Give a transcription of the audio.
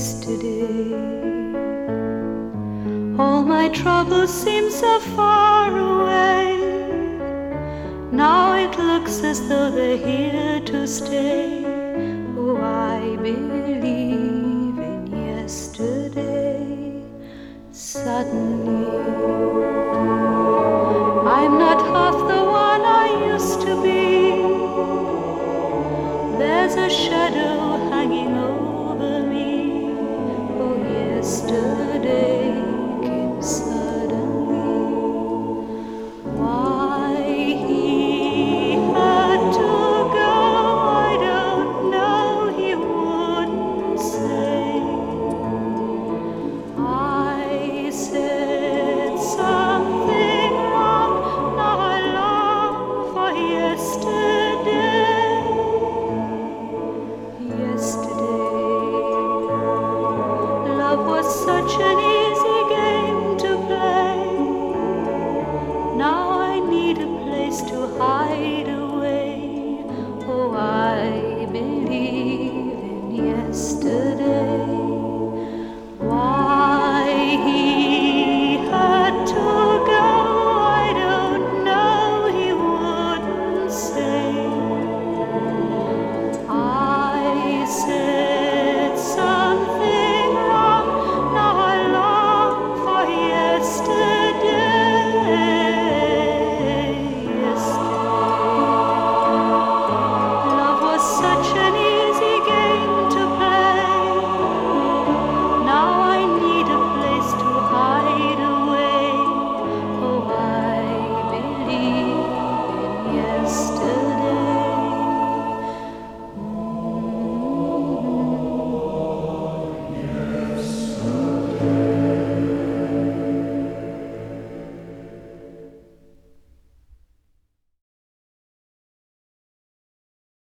yesterday. All my troubles seem so far away. Now it looks as though they're here to stay. Oh, I believe in yesterday. Suddenly, I'm not half the one I used to be. There's a shadow hanging over me. Oh, yesterday came suddenly. Why he had to go, I don't know, he wouldn't say. I said something wrong, now I long for yesterday. Yesterday, love was such an easy game to play. Now I need a place to hide away. Oh, I